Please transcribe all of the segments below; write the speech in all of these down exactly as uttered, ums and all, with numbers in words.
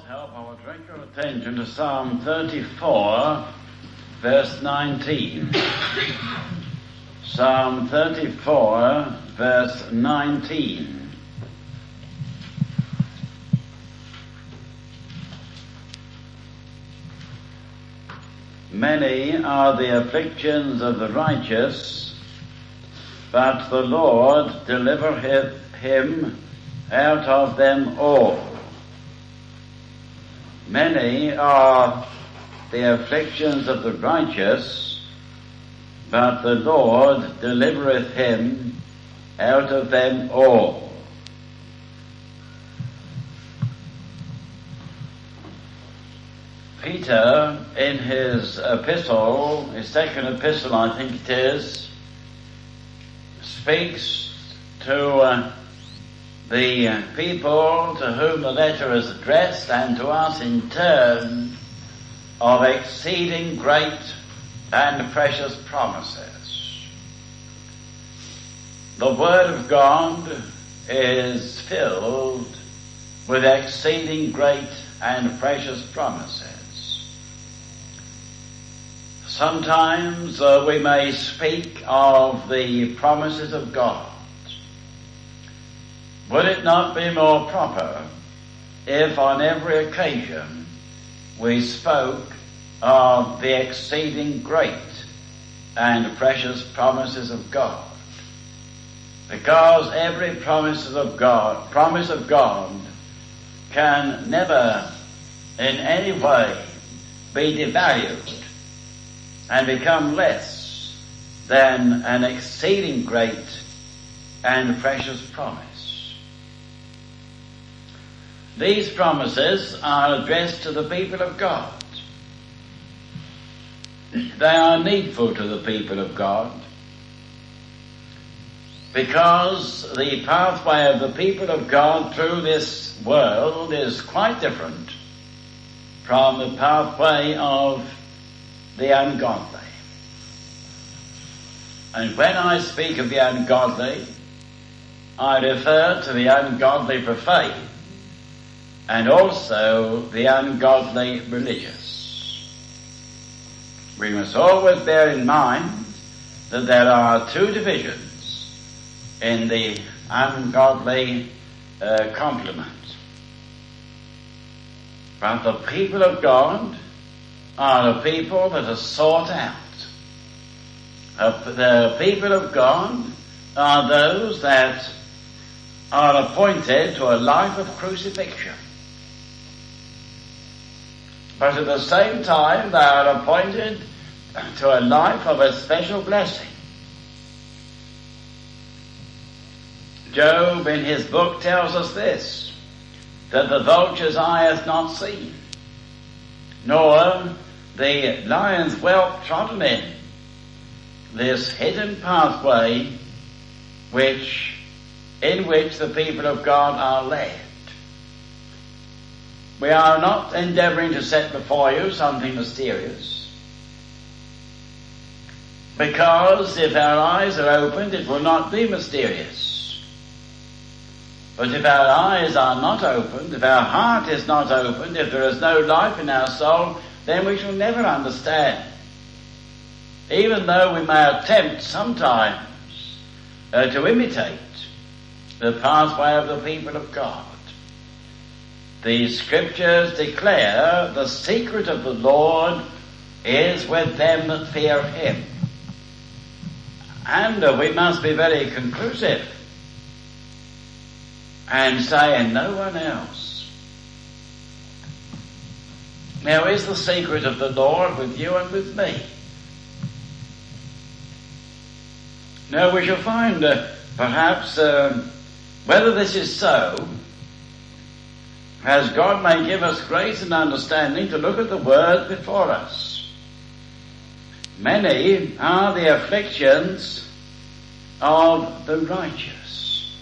help, I will direct your attention to Psalm thirty-four, verse nineteen. Psalm thirty-four, verse nineteen. Many are the afflictions of the righteous, but the Lord delivereth him out of them all. Many are the afflictions of the righteous, but the Lord delivereth him out of them all. Peter, in his epistle, his second epistle I think it is, speaks to uh, the people to whom the letter is addressed, and to us in turn, of exceeding great and precious promises. The Word of God is filled with exceeding great and precious promises. Sometimes uh, we may speak of the promises of God. Would it not be more proper if on every occasion we spoke of the exceeding great and precious promises of God? Because every promise of God, promise of God can never in any way be devalued and become less than an exceeding great and precious promise. These promises are addressed to the people of God. They are needful to the people of God, because the pathway of the people of God through this world is quite different from the pathway of the ungodly. And when I speak of the ungodly, I refer to the ungodly profane and also the ungodly religious. We must always bear in mind that there are two divisions in the ungodly uh, complement. But the people of God are the people that are sought out. Uh, the people of God are those that are appointed to a life of crucifixion. But at the same time, they are appointed to a life of a special blessing. Job in his book tells us this, that the vulture's eye hath not seen, nor the lion's whelp trodden in, this hidden pathway which, in which the people of God are led. We are not endeavouring to set before you something mysterious, because if our eyes are opened, it will not be mysterious. But if our eyes are not opened, if our heart is not opened, if there is no life in our soul, then we shall never understand. Even though we may attempt sometimes uh, to imitate the pathway of the people of God. The scriptures declare the secret of the Lord is with them that fear him. And uh, we must be very conclusive and say, and no one else. Now, is the secret of the Lord with you and with me? Now, we shall find uh, perhaps uh, whether this is so, as God may give us grace and understanding to look at the word before us. Many are the afflictions of the righteous.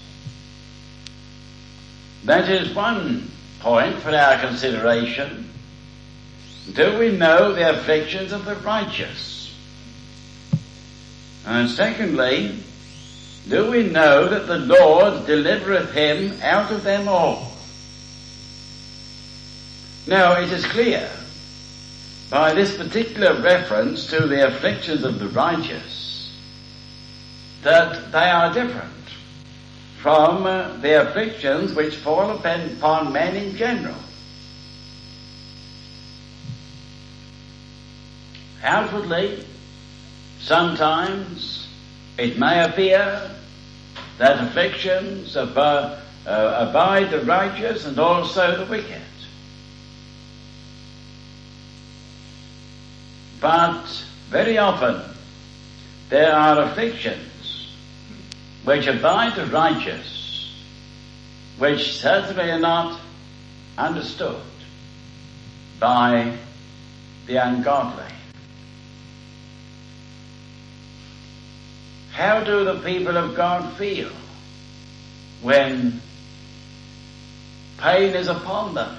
That is one point for our consideration. Do we know the afflictions of the righteous? And secondly, do we know that the Lord delivereth him out of them all? Now it is clear by this particular reference to the afflictions of the righteous that they are different from uh, the afflictions which fall upon men in general. Outwardly, sometimes it may appear that afflictions ab- uh, abide the righteous and also the wicked. But very often there are afflictions which abide the righteous, which certainly are not understood by the ungodly. How do the people of God feel when pain is upon them?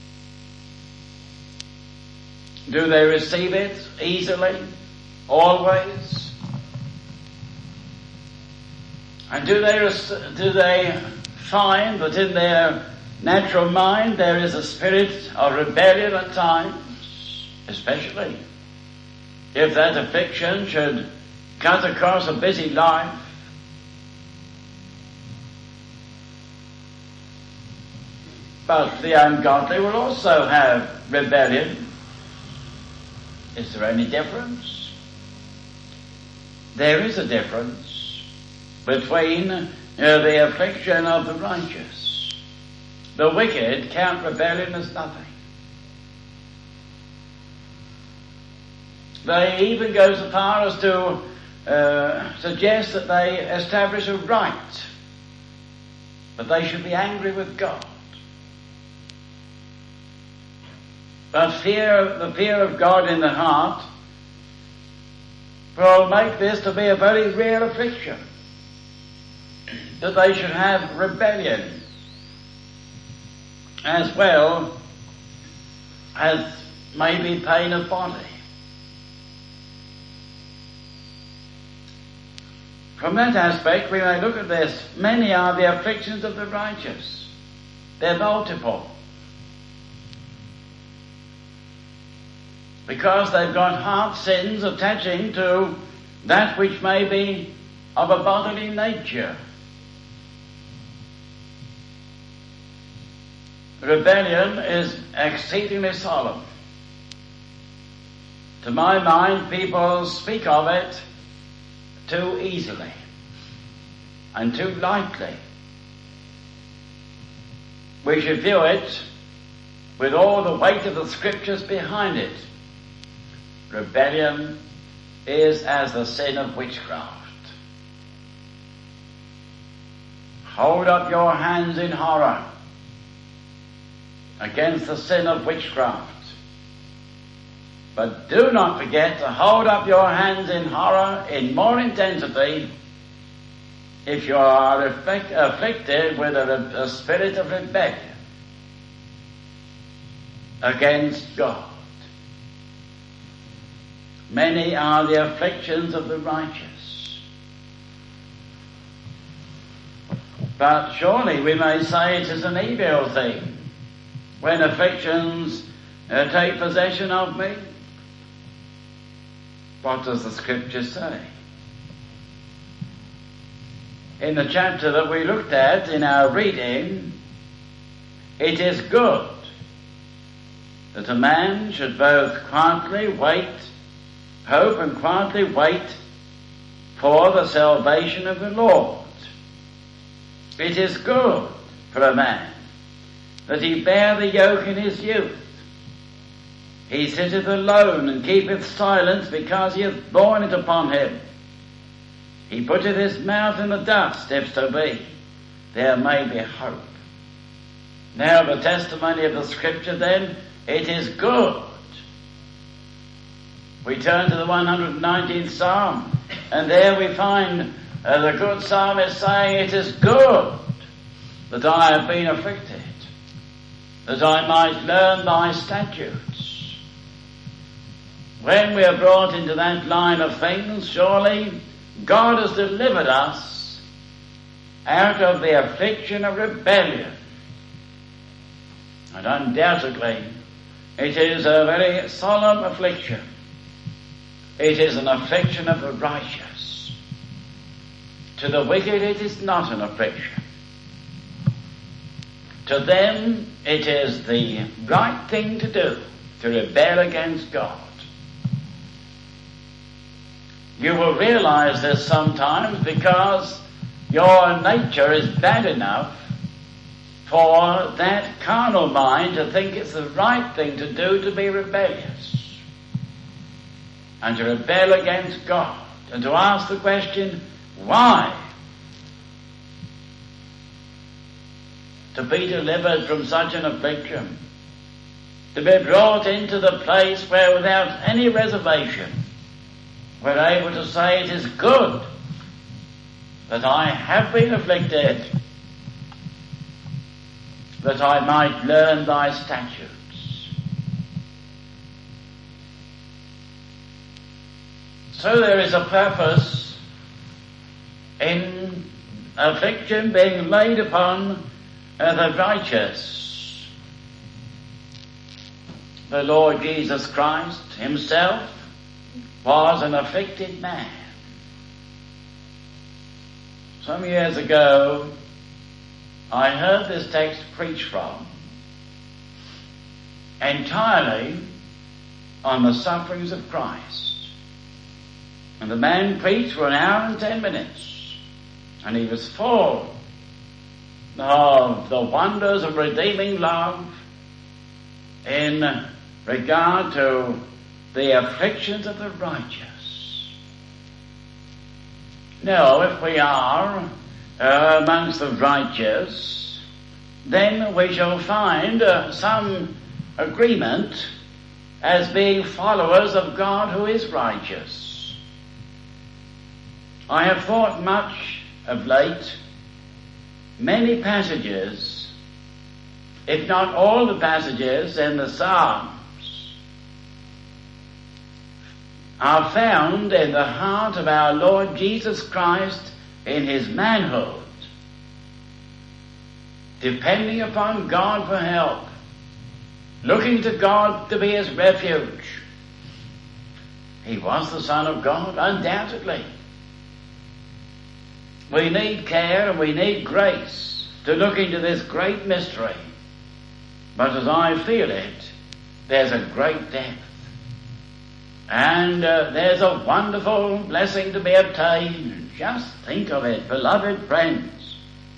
Do they receive it easily, always? And do they do they find that in their natural mind there is a spirit of rebellion at times, especially if that affliction should cut across a busy life? But the ungodly will also have rebellion. Is there any difference? There is a difference between uh, the affliction of the righteous. The wicked count rebellion as nothing. They even go so far as to uh, suggest that they establish a right, that they should be angry with God. But fear, the fear of God in the heart will make this to be a very real affliction, that they should have rebellion as well as maybe pain of body. From that aspect we may look at this. Many are the afflictions of the righteous. They're multiple. Because they've got heart sins attaching to that which may be of a bodily nature. Rebellion is exceedingly solemn. To my mind, people speak of it too easily and too lightly. We should view it with all the weight of the scriptures behind it. Rebellion is as the sin of witchcraft. Hold up your hands in horror against the sin of witchcraft. But do not forget to hold up your hands in horror in more intensity if you are afflict- afflicted with a, a spirit of rebellion against God. Many are the afflictions of the righteous. But surely we may say it is an evil thing when afflictions uh, take possession of me. What does the scripture say? In the chapter that we looked at in our reading, it is good that a man should both quietly wait Hope and quietly wait for the salvation of the Lord. It is good for a man that he bear the yoke in his youth. He sitteth alone and keepeth silence because he hath borne it upon him. He putteth his mouth in the dust, if so be there may be hope. Now the testimony of the scripture then, it is good. We turn to the one hundred nineteenth Psalm, and there we find uh, the good psalmist saying, it is good that I have been afflicted, that I might learn thy statutes. When we are brought into that line of things, surely God has delivered us out of the affliction of rebellion. And undoubtedly, It is a very solemn affliction. It is an affliction of the righteous. To the wicked it is not an affliction. To them it is the right thing to do, to rebel against God. You will realize this sometimes because your nature is bad enough for that carnal mind to think it's the right thing to do to be rebellious and to rebel against God and to ask the question, why? To be delivered from such an affliction, to be brought into the place where without any reservation we're able to say it is good that I have been afflicted, that I might learn thy statutes. So there is a purpose in affliction being laid upon uh, the righteous. The Lord Jesus Christ himself was an afflicted man. Some years ago, I heard this text preached from entirely on the sufferings of Christ. And the man preached for an hour and ten minutes, and he was full of the wonders of redeeming love in regard to the afflictions of the righteous. Now, if we are uh, amongst the righteous, then we shall find uh, some agreement as being followers of God who is righteous. I have thought much of late, many passages, if not all the passages in the Psalms, are found in the heart of our Lord Jesus Christ in his manhood, depending upon God for help, looking to God to be his refuge. He was the Son of God, undoubtedly. We need care and we need grace to look into this great mystery. But as I feel it, there's a great depth. And uh, there's a wonderful blessing to be obtained. Just think of it, beloved friends.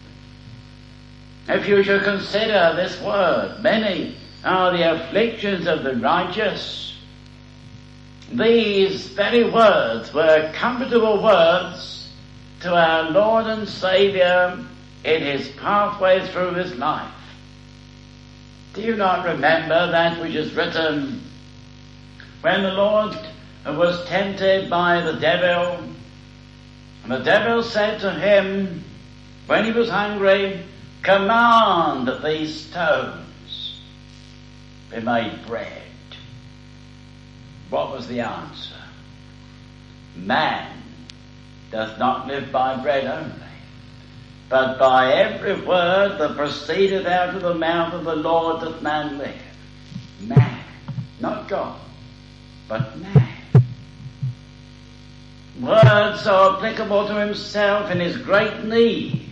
If you should consider this word, many are the afflictions of the righteous. These very words were comfortable words to our Lord and Saviour in his pathway through his life. Do you not remember that which is written when the Lord was tempted by the devil? The devil said to him, when he was hungry, command that these stones be made bread. What was the answer? Man doth not live by bread only, but by every word that proceedeth out of the mouth of the Lord doth man live. Man, not God, but man. Words so applicable to himself in his great need.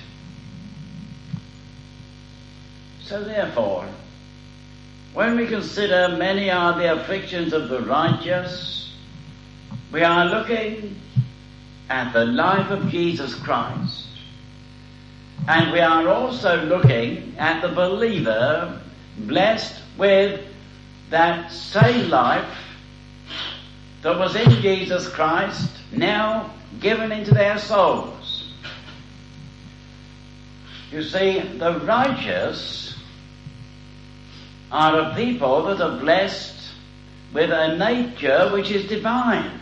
So therefore, when we consider many are the afflictions of the righteous, we are looking at the life of Jesus Christ, and we are also looking at the believer blessed with that same life that was in Jesus Christ, now given into their souls. You see, the righteous are a people that are blessed with a nature which is divine.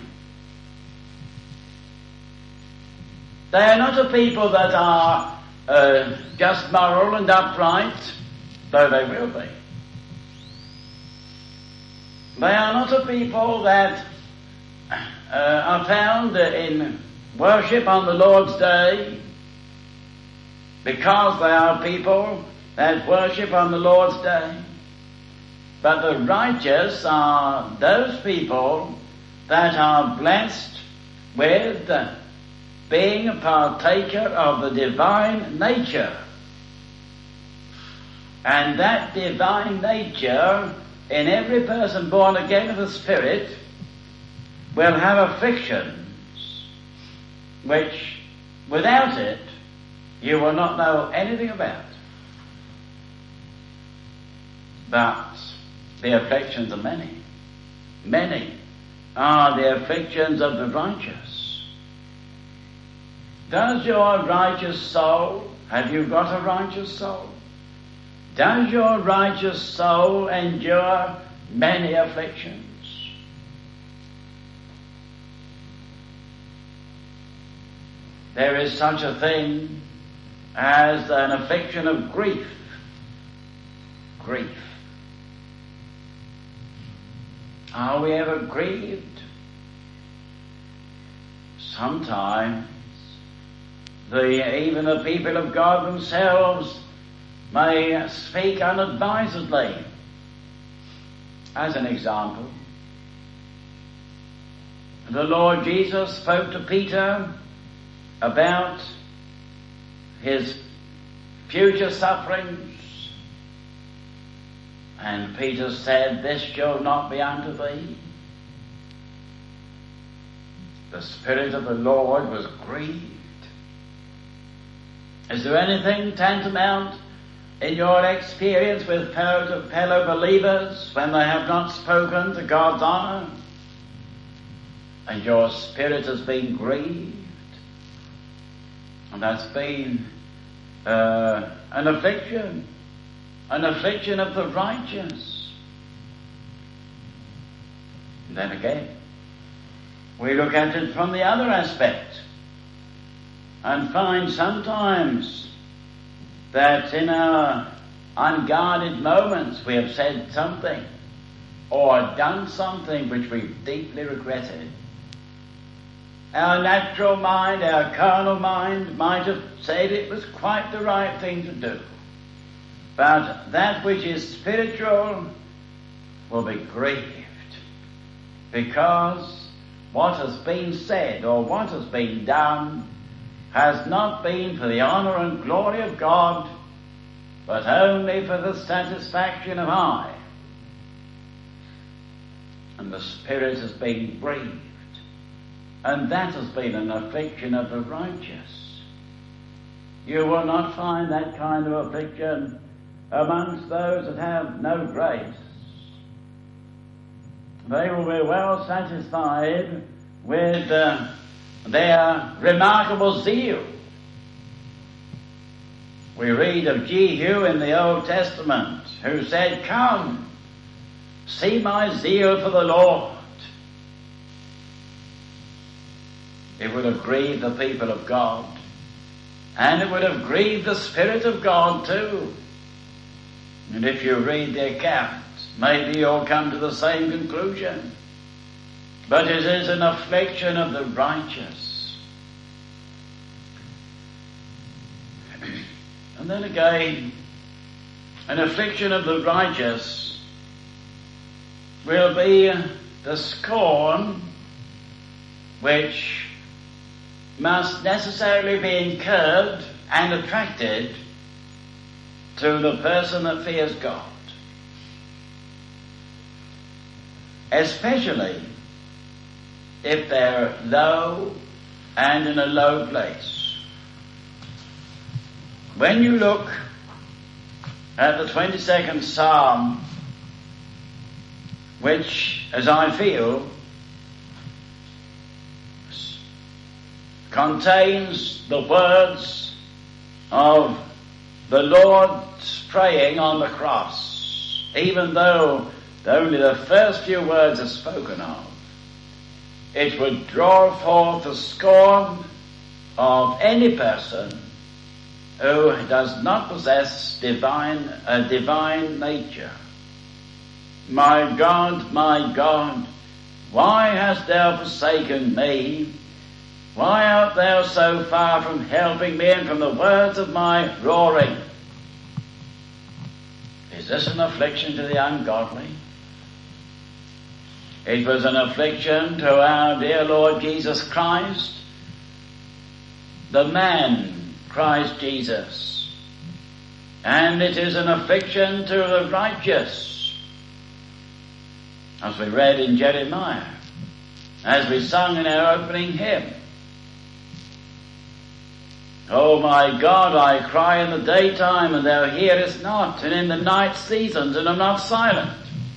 They are not a people that are uh, just moral and upright, though they will be. They are not a people that uh, are found in worship on the Lord's day, because they are people that worship on the Lord's day. But the righteous are those people that are blessed with being a partaker of the divine nature. And that divine nature in every person born again of the Spirit will have afflictions which without it you will not know anything about. But the afflictions are many. Many are the afflictions of the righteous. Does your righteous soul, have you got a righteous soul? Does your righteous soul endure many afflictions? There is such a thing as an affliction of grief. Grief. Are we ever grieved? Sometimes the, even the people of God themselves may speak unadvisedly. As an example, the Lord Jesus spoke to Peter about his future sufferings, and Peter said, "This shall not be unto thee." The Spirit of the Lord was grieved. Is there anything tantamount in your experience with fellow, fellow believers when they have not spoken to God's honour and your spirit has been grieved? And that's been uh, an affliction, an affliction of the righteous. And then again, we look at it from the other aspect and find sometimes that in our unguarded moments we have said something or done something which we've deeply regretted. Our natural mind, our carnal mind might have said it was quite the right thing to do. But that which is spiritual will be grieved because what has been said or what has been done has not been for the honour and glory of God, but only for the satisfaction of I. And the Spirit has been grieved. And that has been an affliction of the righteous. You will not find that kind of affliction amongst those that have no grace. They will be well satisfied with uh, their remarkable zeal. We read of Jehu in the Old Testament, who said, "Come, see my zeal for the Lord." It would have grieved the people of God, and it would have grieved the Spirit of God too. And if you read the account, maybe you'll come to the same conclusion. But it is an affliction of the righteous. And then again, an affliction of the righteous will be the scorn which must necessarily be incurred and attracted to the person that fears God. Especially if they're low and in a low place. When you look at the twenty-second Psalm, which, as I feel, contains the words of the Lord's praying on the cross, even though only the first few words are spoken of, it would draw forth the scorn of any person who does not possess divine a divine nature. "My God, my God, why hast thou forsaken me? Why art thou so far from helping me and from the words of my roaring?" Is this an affliction to the ungodly? It was an affliction to our dear Lord Jesus Christ, the man Christ Jesus. And it is an affliction to the righteous, as we read in Jeremiah, as we sung in our opening hymn. O my God, I cry in the daytime, and thou hearest not, and in the night seasons, and am not silent.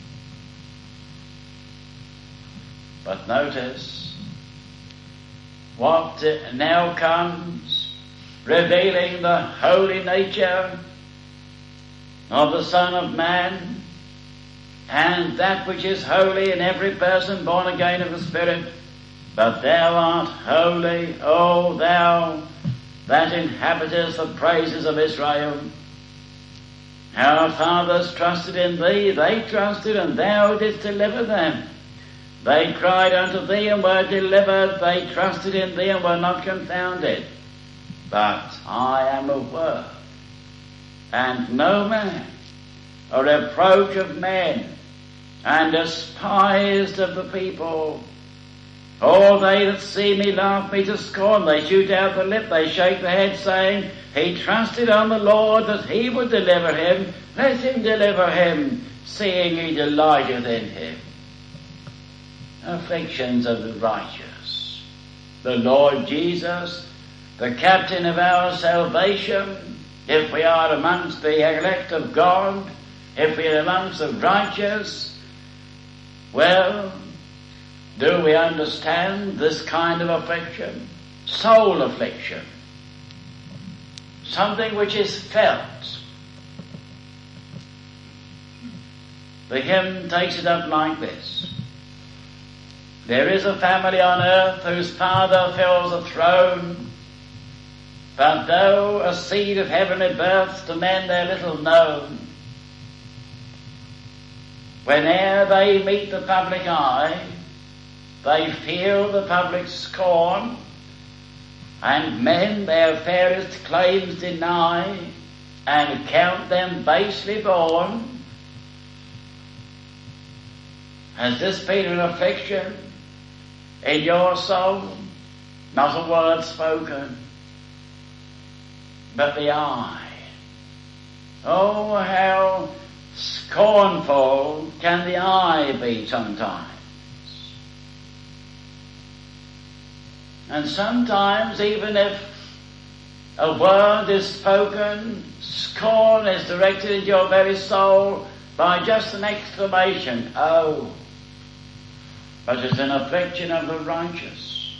But notice what now comes, revealing the holy nature of the Son of Man, and that which is holy in every person born again of the Spirit. But thou art holy, O thou that inhabitest the praises of Israel. Our fathers trusted in thee, they trusted, and thou didst deliver them. They cried unto thee and were delivered, they trusted in thee and were not confounded. But I am a word, and no man, a reproach of men, and despised of the people. All they that see me laugh me to scorn. They shoot out the lip, they shake the head, saying, He trusted on the Lord that he would deliver him. Let him deliver him, seeing he delighteth in him. Afflictions of the righteous. The Lord Jesus, the captain of our salvation, if we are amongst the elect of God, if we are amongst the righteous, well, do we understand this kind of affliction? Soul affliction. Something which is felt. The hymn takes it up like this. There is a family on earth whose Father fills a throne, but though a seed of heavenly birth to men they're little known, whene'er they meet the public eye, they feel the public scorn, and men their fairest claims deny, and count them basely born. Has this been an affliction in your soul? Not a word spoken, but the eye. Oh, how scornful can the eye be sometimes. And sometimes, even if a word is spoken, scorn is directed into your very soul by just an exclamation, oh, but it's an affliction of the righteous.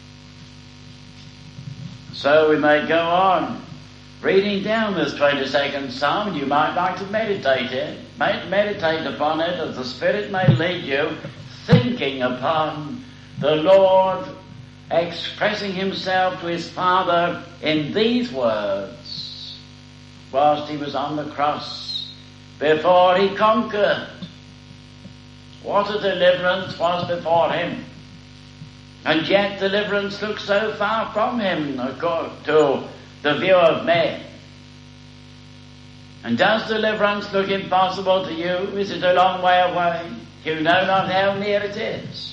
So we may go on reading down this twenty-second Psalm, and you might like to meditate it, meditate upon it as the Spirit may lead you, thinking upon the Lord expressing himself to his Father in these words whilst he was on the cross before he conquered. What a deliverance was before him, and yet deliverance looked so far from him to the view of men. And does deliverance look impossible to you? Is it a long way away? You know not how near it is.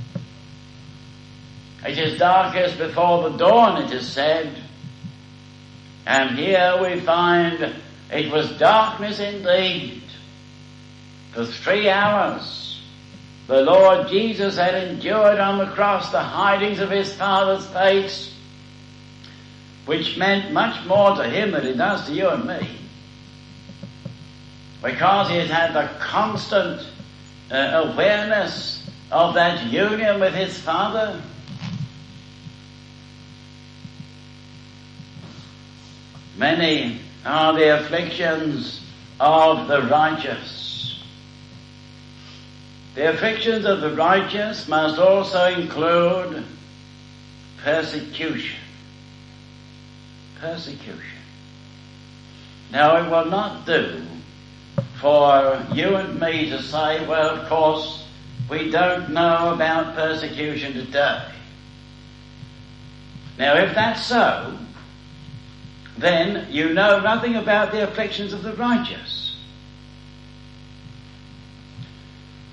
It is darkest before the dawn, it is said. And here we find it was darkness indeed. For three hours the Lord Jesus had endured on the cross the hidings of his Father's face, which meant much more to him than it does to you and me. Because he had had the constant uh, awareness of that union with his Father. Many are the afflictions of the righteous. The afflictions of the righteous must also include persecution. Persecution. Now, it will not do for you and me to say, well, of course, we don't know about persecution today. Now, if that's so, then you know nothing about the afflictions of the righteous.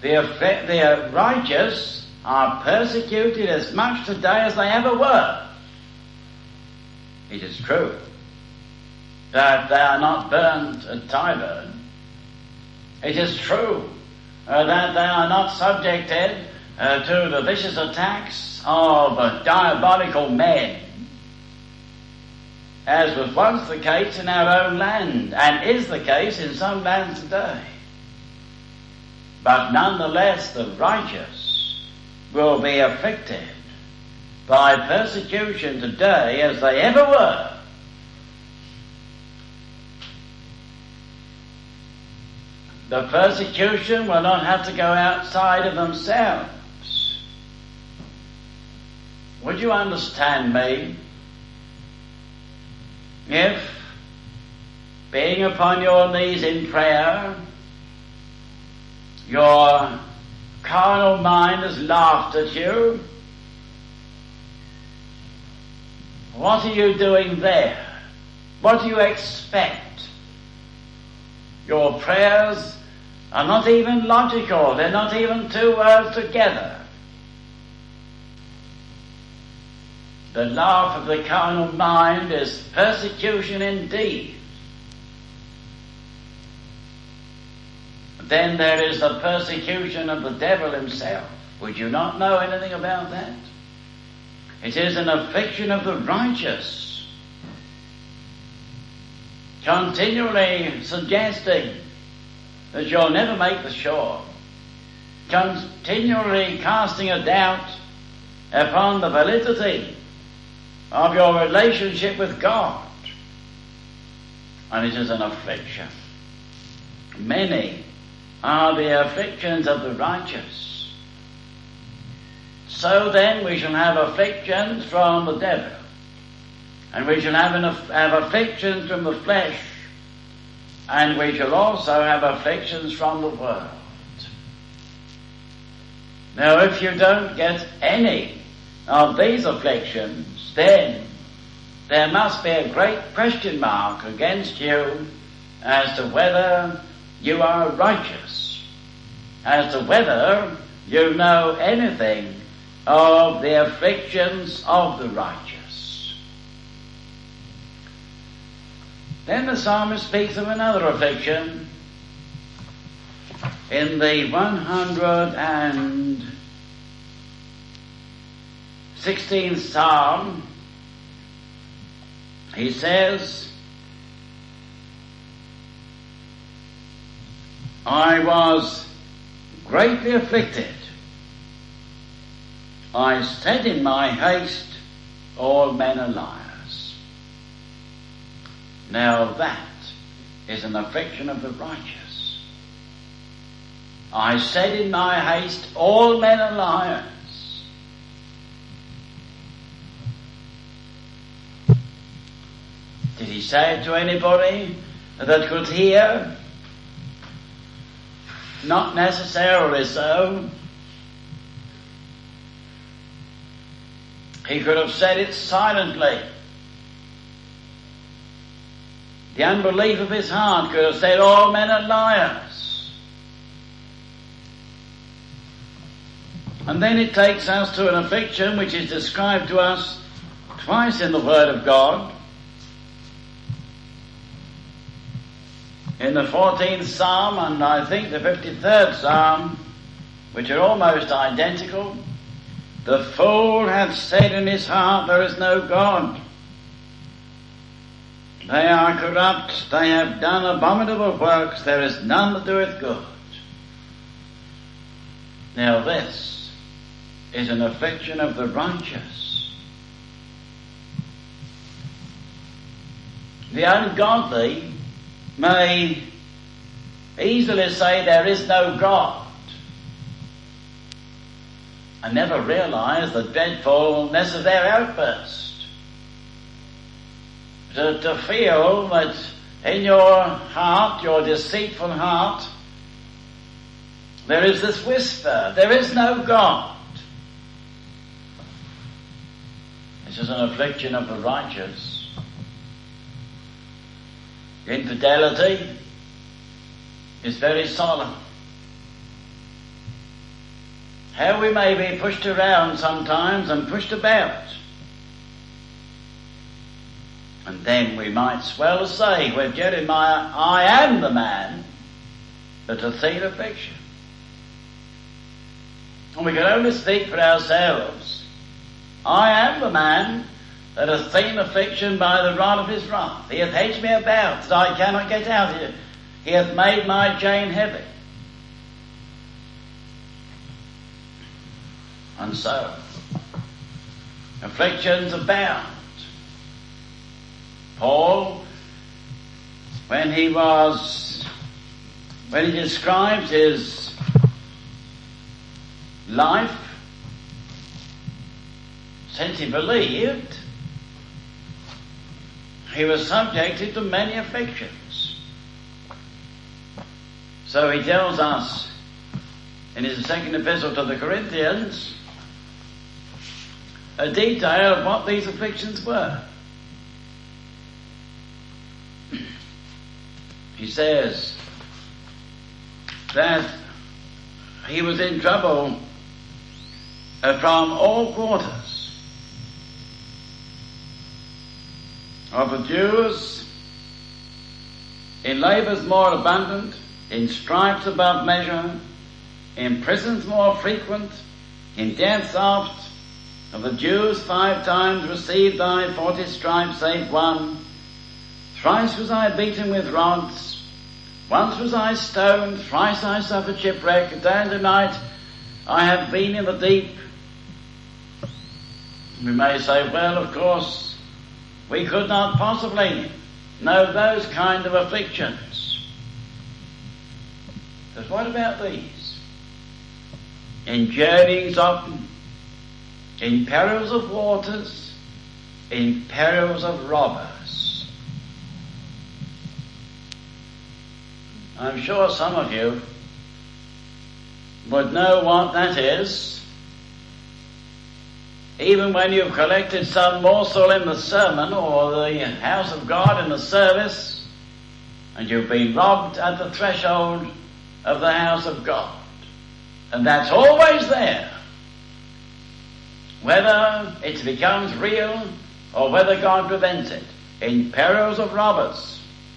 the, effect, the righteous are persecuted as much today as they ever were. It is true that they are not burnt at Tyburn. It is true uh, that they are not subjected uh, to the vicious attacks of uh, diabolical men, as was once the case in our own land, and is the case in some lands today. But nonetheless, the righteous will be afflicted by persecution today as they ever were. The persecution will not have to go outside of themselves. Would you understand me if, being upon your knees in prayer, your carnal mind has laughed at you? What are you doing there? What do you expect? Your prayers are not even logical. They're not even two words together. The laugh of the carnal mind is persecution indeed. Then there is the persecution of the devil himself. Would you not know anything about that? It is an affliction of the righteous, continually suggesting that you'll never make the shore, continually casting a doubt upon the validity of your relationship with God. And it is an affliction. Many are the afflictions of the righteous. So then we shall have afflictions from the devil, and we shall have, an, have afflictions from the flesh, and we shall also have afflictions from the world. Now, if you don't get any of these afflictions, then there must be a great question mark against you as to whether you are righteous, as to whether you know anything of the afflictions of the righteous. Then the psalmist speaks of another affliction in the one hundred sixteenth Psalm. He says, I was greatly afflicted. I said in my haste, all men are liars. Now that is an affliction of the righteous. I said in my haste, all men are liars. Did he say it to anybody that could hear? Not necessarily so. He could have said it silently. The unbelief of his heart could have said, all men are liars. And then it takes us to an affliction which is described to us twice in the Word of God. In the fourteenth Psalm and I think the fifty-third Psalm, which are almost identical, the fool hath said in his heart, there is no God. They are corrupt, they have done abominable works, there is none that doeth good. Now this is an affliction of the righteous. The ungodly may easily say there is no God, and never realize the dreadfulness of their outburst. To, to feel that in your heart, your deceitful heart, there is this whisper, there is no God. This is an affliction of the righteous. Infidelity is very solemn. how we may be pushed around sometimes and pushed about. And then we might well say with Jeremiah, I am the man that hath seen affliction. And we can only speak for ourselves. I am the man that hath seen affliction by the rod of his wrath. He hath hedged me about, that I cannot get out here. He hath made my chain heavy. And so, afflictions abound. Paul, when he was, when he describes his life, since he believed, he was subjected to many afflictions. So he tells us in his second epistle to the Corinthians a detail of what these afflictions were. He says that he was in trouble uh, from all quarters. Of the Jews, in labours more abundant, in stripes above measure, in prisons more frequent, in deaths oft. Of the Jews five times received I forty stripes save one. Thrice was I beaten with rods. Once was I stoned. Thrice I suffered shipwreck. Day and night I have been in the deep. We may say, well, of course, we could not possibly know those kind of afflictions. But what about these? In journeyings often, in perils of waters, in perils of robbers. I'm sure some of you would know what that is, even when you've collected some morsel in the sermon or the house of God in the service, and you've been robbed at the threshold of the house of God. And that's always there. Whether it becomes real or whether God prevents it, in perils of robbers.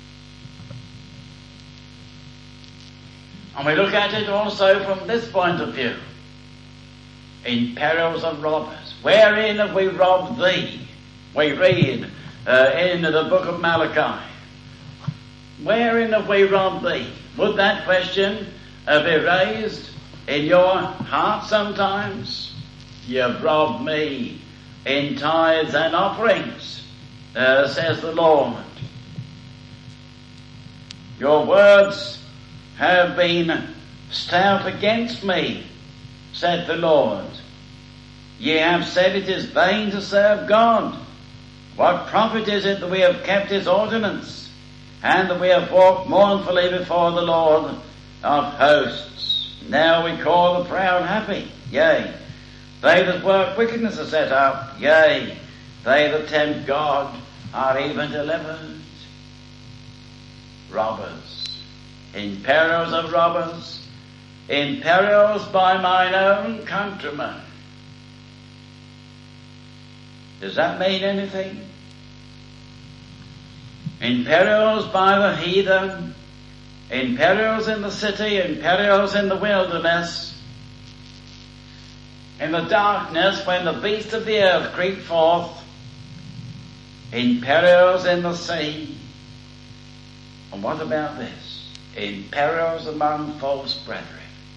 And we look at it also from this point of view, in perils of robbers. Wherein have we robbed thee? We read uh, in the book of Malachi. Wherein have we robbed thee? Would that question uh, be raised in your heart sometimes? You have robbed me in tithes and offerings, uh, says the Lord. Your words have been stout against me, said the Lord. Ye have said it is vain to serve God. What profit is it that we have kept his ordinance, and that we have walked mournfully before the Lord of hosts? Now we call the proud happy, yea, they that work wickedness are set up, yea, they that tempt God are even delivered. Robbers, in perils of robbers, in perils by mine own countrymen. Does that mean anything? In perils by the heathen, in perils in the city, in perils in the wilderness, in the darkness when the beasts of the earth creep forth, in perils in the sea. And what about this? In perils among false brethren.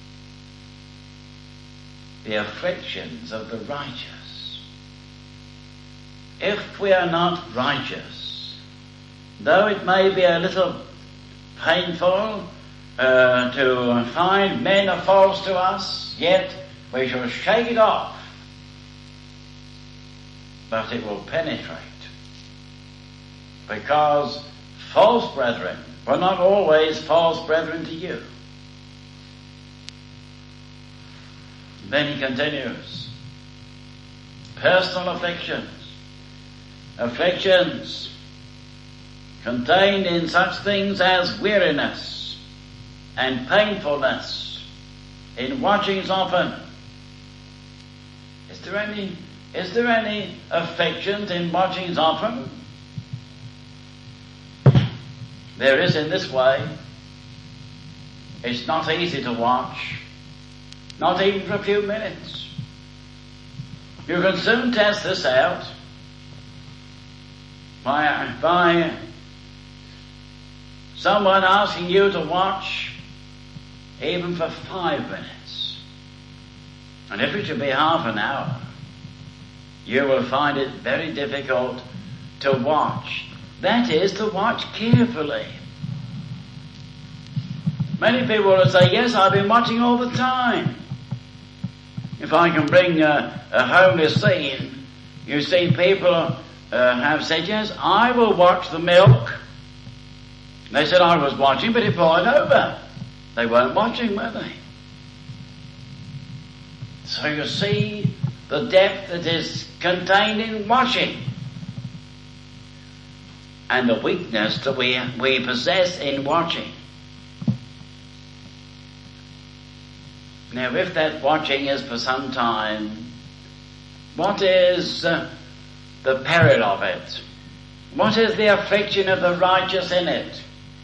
The afflictions of the righteous. If we are not righteous, though it may be a little painful uh, to find men are false to us, yet we shall shake it off, but it will penetrate. Because false brethren were not always false brethren to you. Then he continues. Personal afflictions. Afflictions contained in such things as weariness and painfulness, in watchings often, Is there any, is there any afflictions in watchings often? There is in this way. It's not easy to watch, not even for a few minutes. You can soon test this out by, by someone asking you to watch even for five minutes. And if it should be half an hour, you will find it very difficult to watch. That is, to watch carefully. Many people will say, yes, I've been watching all the time. If I can bring a, a homely scene, you see people uh, have said, yes, I will watch the milk. They said, I was watching, but it boiled over. They weren't watching, were they? So you see the depth that is contained in watching, and the weakness that we, we possess in watching. Now, if that watching is for some time, what is uh, the peril of it? What is the affliction of the righteous in it?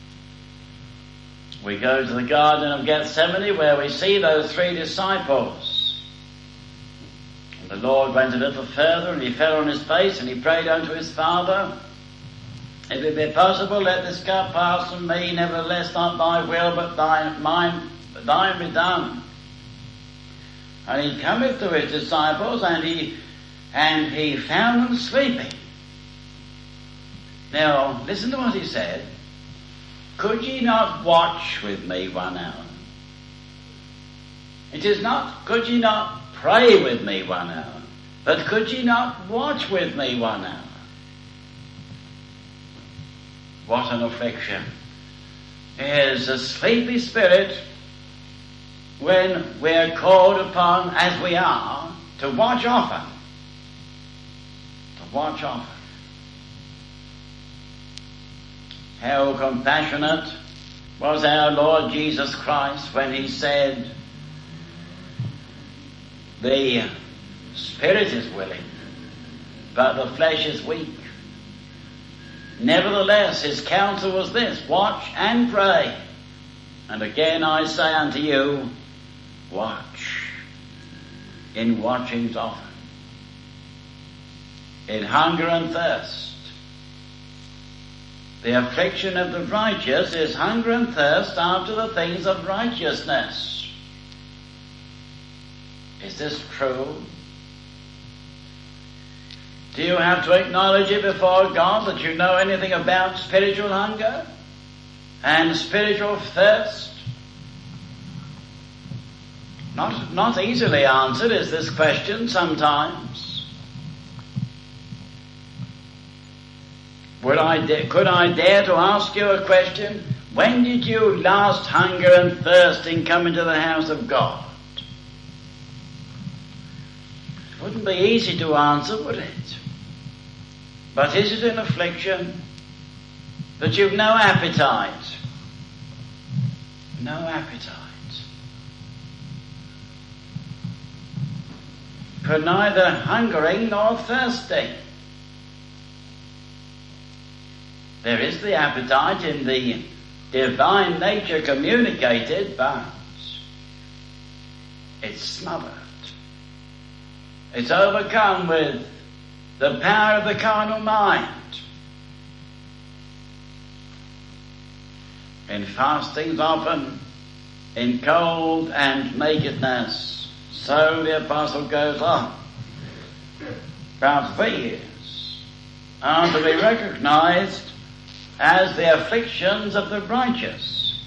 We go to the Garden of Gethsemane, where we see those three disciples. And the Lord went a little further, and he fell on his face, and he prayed unto his Father, if it be possible, let this cup pass from me, nevertheless not thy will, but thine, mine, but thine be done. And he cometh to his disciples, and he and he found them sleeping. Now, listen to what he said. Could ye not watch with me one hour? It is not, could ye not pray with me one hour? But could ye not watch with me one hour? What an affliction is a sleepy spirit when we're called upon, as we are, to watch often. To watch often. How compassionate was our Lord Jesus Christ when he said, the spirit is willing, but the flesh is weak. Nevertheless, his counsel was this, watch and pray. And again I say unto you, watch. In watchings often. In hunger and thirst. The affliction of the righteous is hunger and thirst after the things of righteousness. Is this true? Do you have to acknowledge it before God that you know anything about spiritual hunger and spiritual thirst? Not, not easily answered is this question sometimes. Would I da- could I dare to ask you a question? When did you last hunger and thirst in coming to the house of God? It wouldn't be easy to answer, would it? But is it an affliction that you've no appetite? No appetite. For neither hungering nor thirsting. There is the appetite in the divine nature communicated, but it's smothered. It's overcome with the power of the carnal mind. In fastings often, in cold and nakedness. So the apostle goes on. But these are to be recognized as the afflictions of the righteous.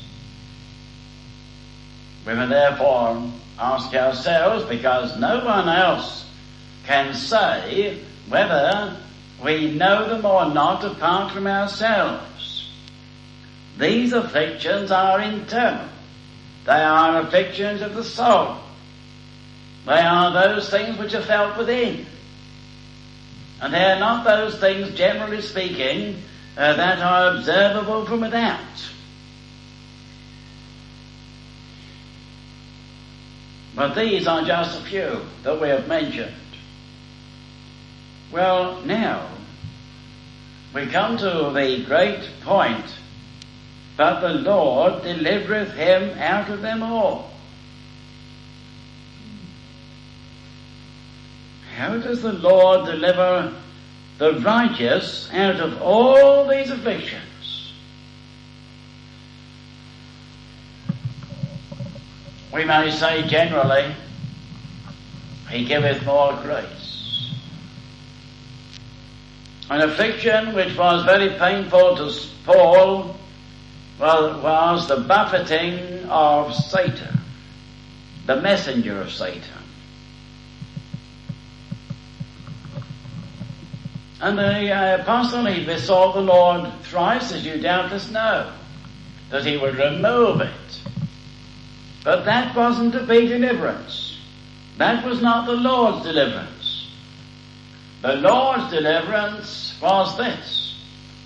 We may therefore ask ourselves, because no one else can say whether we know them or not apart from ourselves. These afflictions are internal. They are afflictions of the soul. They are those things which are felt within. And they are not those things, generally speaking, uh, that are observable from without. But these are just a few that we have mentioned. Well, now, we come to the great point, but the Lord delivereth him out of them all. How does the Lord deliver the righteous out of all these afflictions? We may say generally, he giveth more grace. An affliction which was very painful to Paul was the buffeting of Satan, the messenger of Satan. And the uh, apostle, he besought the Lord thrice, as you doubtless know, that he would remove it. But that wasn't to be deliverance. That was not the Lord's deliverance. The Lord's deliverance was this: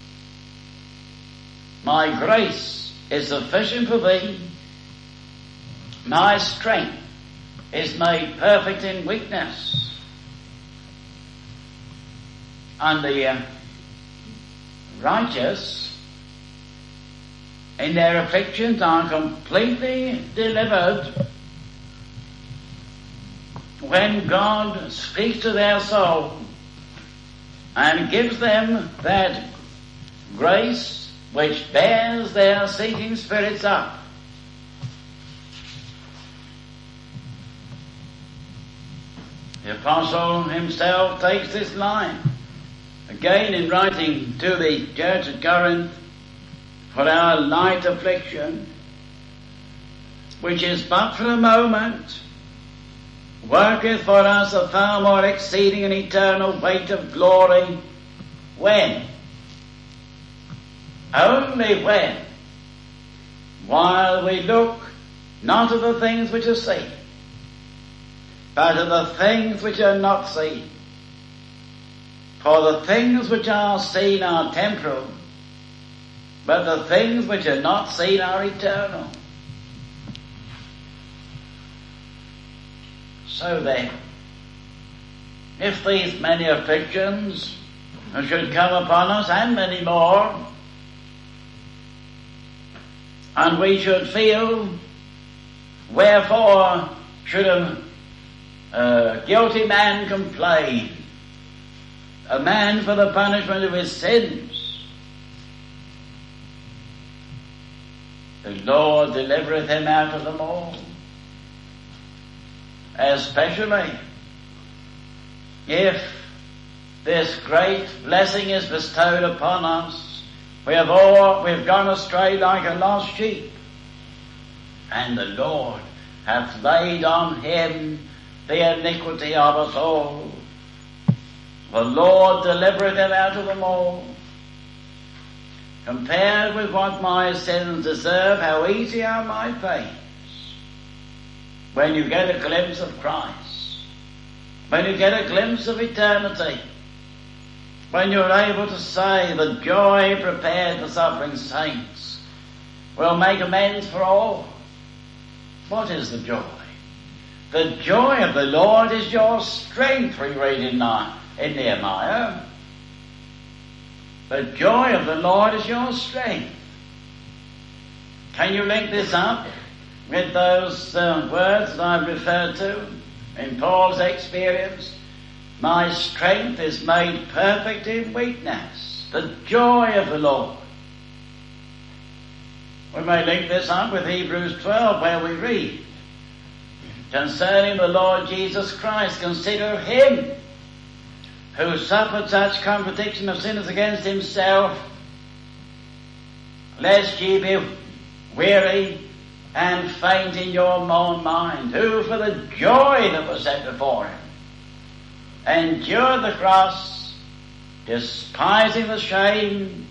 my grace is sufficient for thee, my strength is made perfect in weakness. And the uh, righteous in their afflictions are completely delivered when God speaks to their soul and gives them that grace which bears their sinking spirits up. The apostle himself takes this line again in writing to the church at Corinth: for our light affliction, which is but for a moment, worketh for us a far more exceeding and eternal weight of glory. When? Only when? While we look not at the things which are seen, but at the things which are not seen. For the things which are seen are temporal, but the things which are not seen are eternal. So then, if these many afflictions should come upon us, and many more, and we should feel, wherefore should a, a guilty man complain? A man for the punishment of his sins. The Lord delivereth him out of them all. Especially if this great blessing is bestowed upon us. We have all, we've gone astray like a lost sheep, and the Lord hath laid on him the iniquity of us all. The Lord delivereth him out of them all. Compared with what my sins deserve, how easy are my pains. When you get a glimpse of Christ, when you get a glimpse of eternity, when you're able to say the joy prepared for suffering saints will make amends for all. What is the joy? The joy of the Lord is your strength, we read in Nehemiah. The joy of the Lord is your strength. Can you link this up with those uh, words that I've referred to in Paul's experience? My strength is made perfect in weakness. The joy of the Lord. We may link this up with Hebrews twelve, where we read concerning the Lord Jesus Christ, consider him who suffered such contradiction of sinners against himself, lest ye be weary and faint in your own mind, who for the joy that was set before him endured the cross, despising the shame,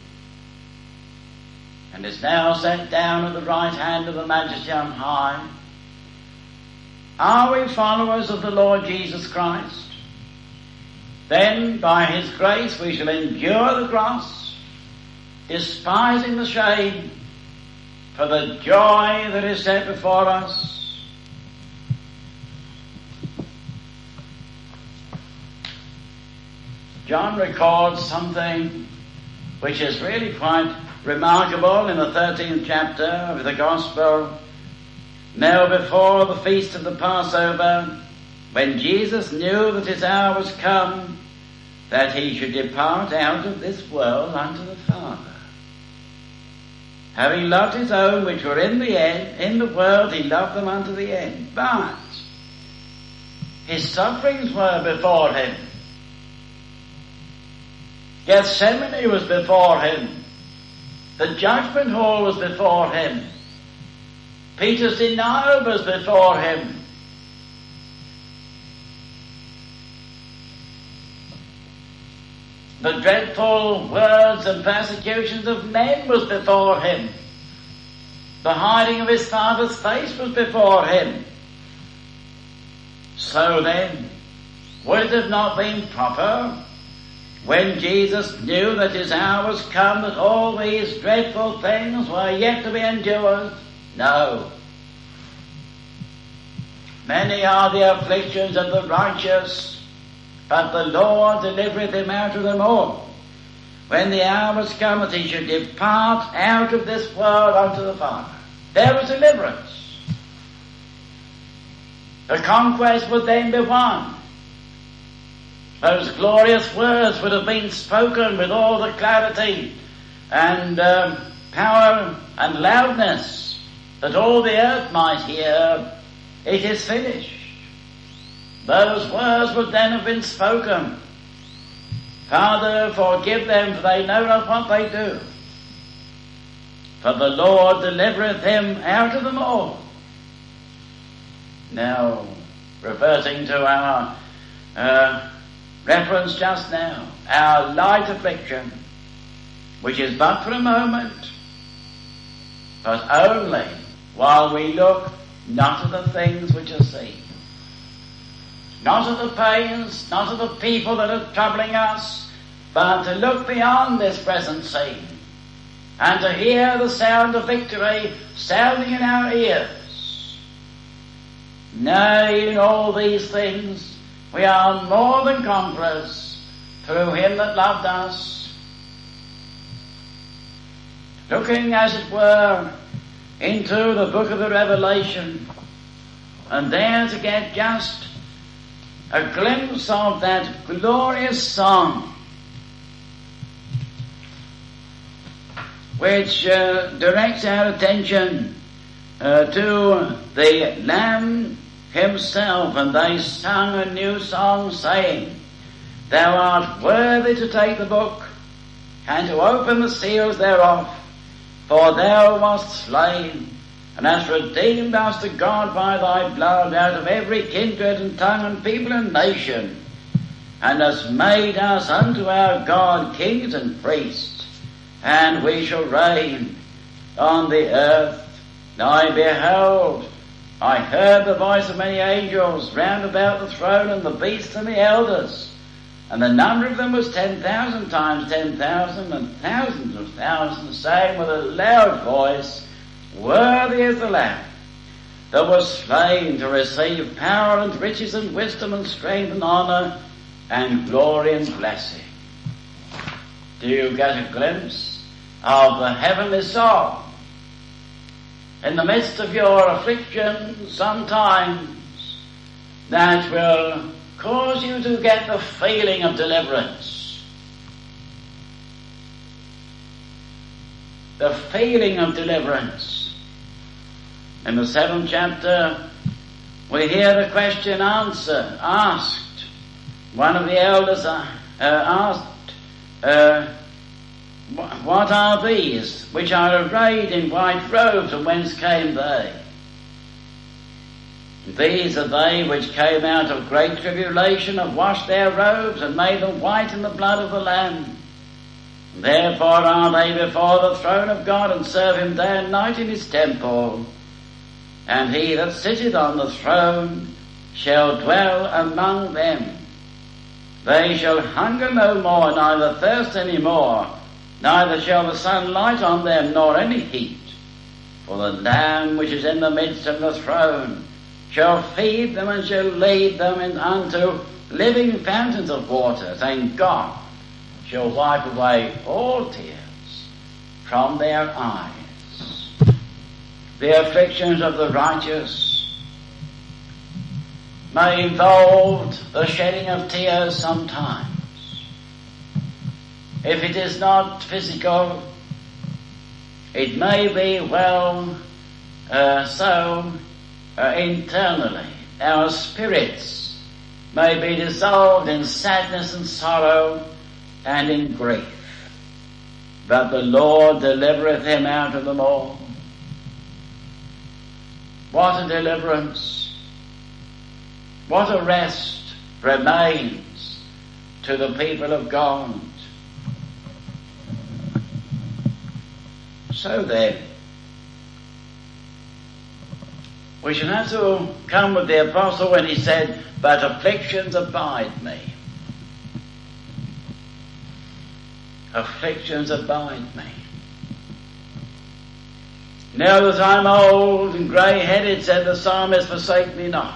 and is now set down at the right hand of the Majesty on high. Are we followers of the Lord Jesus Christ? Then by his grace we shall endure the cross, despising the shame, for the joy that is set before us. John records something which is really quite remarkable in the thirteenth chapter of the Gospel. Now before the feast of the Passover, when Jesus knew that his hour was come, that he should depart out of this world unto the Father. Having loved his own which were in the end, in the world, he loved them unto the end. But his sufferings were before him. Gethsemane was before him. The judgment hall was before him. Peter's denial was before him. The dreadful words and persecutions of men was before him. The hiding of his Father's face was before him. So then, would it have not been proper, when Jesus knew that his hour was come, that all these dreadful things were yet to be endured? No. Many are the afflictions of the righteous, but the Lord delivereth him out of them all. When the hour was come that he should depart out of this world unto the Father. There was deliverance. The conquest would then be won. Those glorious words would have been spoken with all the clarity and um, power and loudness that all the earth might hear. It is finished. Those words would then have been spoken. Father, forgive them, for they know not what they do. For the Lord delivereth him out of them all. Now, reverting to our uh, reference just now, our light affliction, which is but for a moment, but only while we look not at the things which are seen, not at the pains, not at the people that are troubling us, but to look beyond this present scene and to hear the sound of victory sounding in our ears. Nay, in all these things we are more than conquerors through him that loved us. Looking, as it were, into the book of the Revelation, and there to get just a glimpse of that glorious song which uh, directs our attention uh, to the Lamb himself. And they sung a new song, saying, Thou art worthy to take the book and to open the seals thereof, for thou wast slain, and hast redeemed us to God by thy blood out of every kindred and tongue and people and nation, and hast made us unto our God kings and priests, and we shall reign on the earth. I behold, I heard the voice of many angels round about the throne, and the beasts and the elders, and the number of them was ten thousand times ten thousand, and thousands of thousands, saying with a loud voice, Worthy is the Lamb that was slain to receive power and riches and wisdom and strength and honour and glory and blessing. Do you get a glimpse of the heavenly song? In the midst of your affliction, sometimes that will cause you to get the feeling of deliverance. The feeling of deliverance. In the seventh chapter, we hear the question answered, asked. One of the elders uh, asked, uh, What are these which are arrayed in white robes, and whence came they? These are they which came out of great tribulation, have washed their robes, and made them white in the blood of the Lamb. Therefore are they before the throne of God, and serve him day and night in his temple. And he that sitteth on the throne shall dwell among them. They shall hunger no more, neither thirst any more, neither shall the sun light on them, nor any heat. For the Lamb which is in the midst of the throne shall feed them, and shall lead them in unto living fountains of water. Thank God shall wipe away all tears from their eyes. The afflictions of the righteous may involve the shedding of tears sometimes. If it is not physical, it may be well uh, so uh, internally. Our spirits may be dissolved in sadness and sorrow and in grief. But the Lord delivereth him out of them all. What a deliverance! What a rest remains to the people of God. So then, we should have to come with the apostle when he said, but afflictions abide me. Afflictions abide me. Now that I'm old and grey-headed, said the psalmist, forsake me not.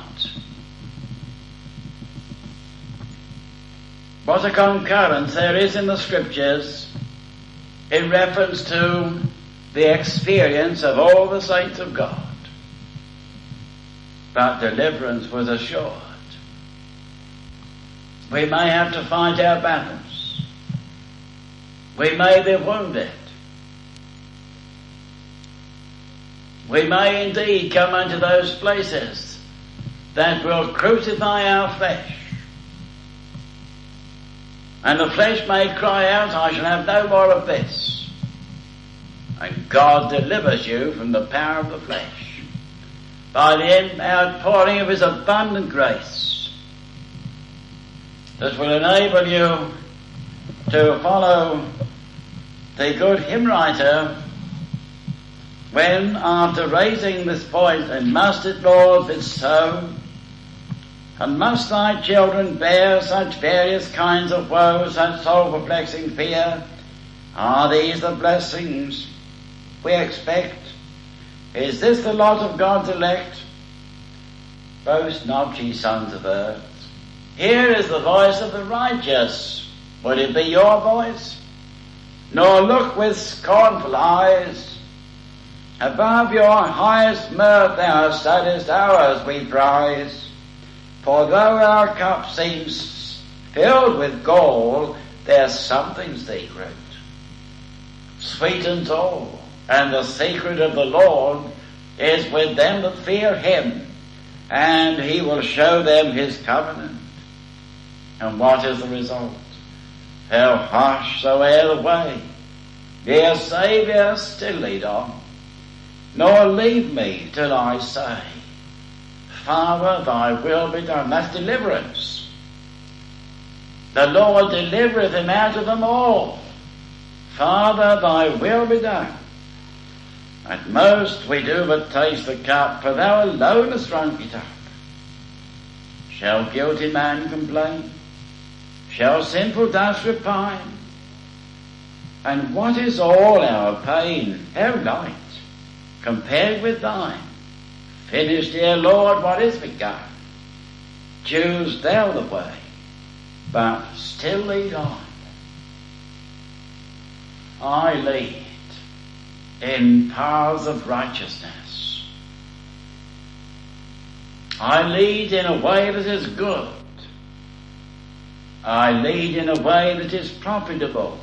What a concurrence there is in the scriptures in reference to the experience of all the saints of God. But deliverance was assured. We may have to fight our battles. We may be wounded. We may indeed come unto those places that will crucify our flesh. And the flesh may cry out, I shall have no more of this. And God delivers you from the power of the flesh by the outpouring of his abundant grace that will enable you to follow the good hymn writer when, after raising this point, and must it, Lord, be so? And must thy children bear such various kinds of woe, such soul-perplexing fear? Are these the blessings we expect? Is this the lot of God's elect? Boast not, ye sons of earth. Here is the voice of the righteous. Would it be your voice? Nor look with scornful eyes. Above your highest mirth our saddest hours we prize. For though our cup seems filled with gall, there's something secret sweetens all. And the secret of the Lord is with them that fear him, and he will show them his covenant. And what is the result? How harsh soe'er the way, dear Saviour, still lead on, nor leave me till I say, Father, thy will be done. That's deliverance. The Lord delivereth him out of them all. Father, thy will be done. At most we do but taste the cup, for thou alone hast drunk it up. Shall guilty man complain? Shall sinful dust repine? And what is all our pain? How light compared with thine? Finish, dear Lord, what is begun. Choose thou the way, but still lead on. I lead in paths of righteousness. I lead in a way that is good. I lead in a way that is profitable.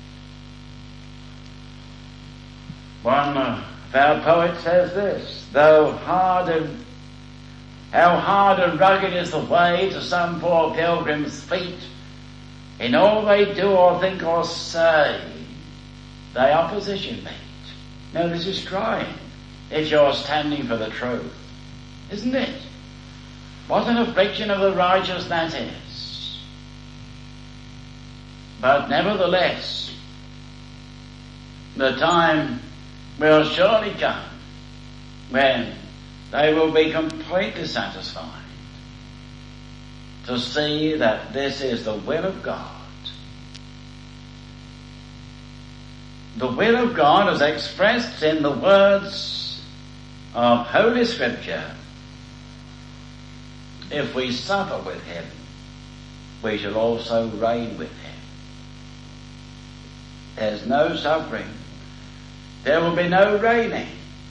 One of our poets says this, though hard and, how hard and rugged is the way to some poor pilgrim's feet, in all they do or think or say, they opposition meet. Now this is trying if you're standing for the truth, isn't it? What an affliction of the righteous that is. But nevertheless, the time will surely come when they will be completely satisfied to see that this is the will of God. The will of God is expressed in the words of Holy Scripture. If we suffer with him, we shall also reign with him. there's no suffering. There will be no raining.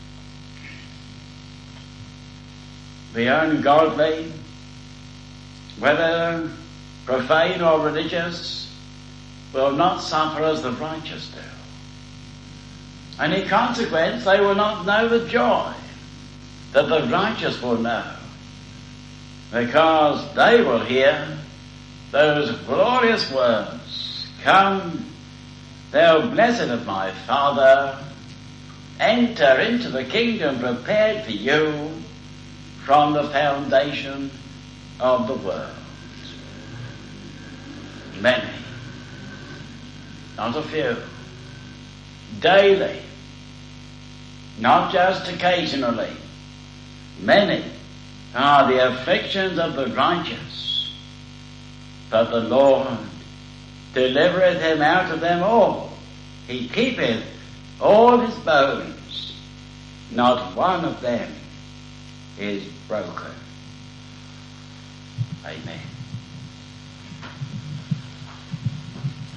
The ungodly, whether profane or religious, will not suffer as the righteous do. And in consequence, they will not know the joy that the righteous will know, because they will hear those glorious words, "Come, thou blessed of my Father, enter into the kingdom prepared for you from the foundation of the world." Many, not a few, daily, not just occasionally, many are the afflictions of the righteous, but the Lord delivereth him out of them all. He keepeth all his bones, not one of them is broken. Amen.